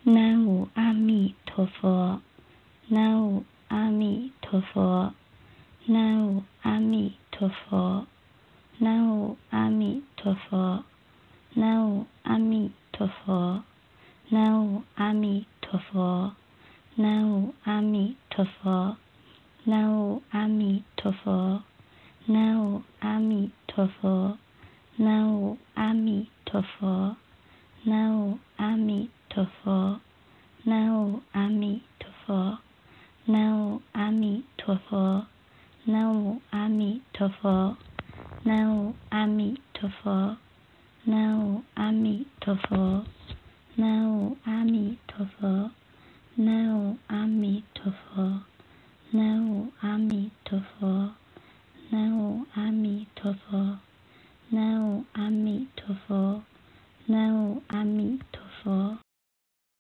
南无阿弥陀佛，南无阿弥陀佛，南无阿弥陀佛，南无阿弥陀佛，南无阿弥陀佛，南无阿弥陀佛，南无阿弥陀佛，南无阿弥陀佛，南无阿弥陀佛，南无阿弥陀佛，南无阿弥陀佛，南无阿弥陀佛，南无阿弥陀佛，南无阿弥陀佛，南无阿弥陀佛，南无阿弥陀佛，南无阿弥陀佛。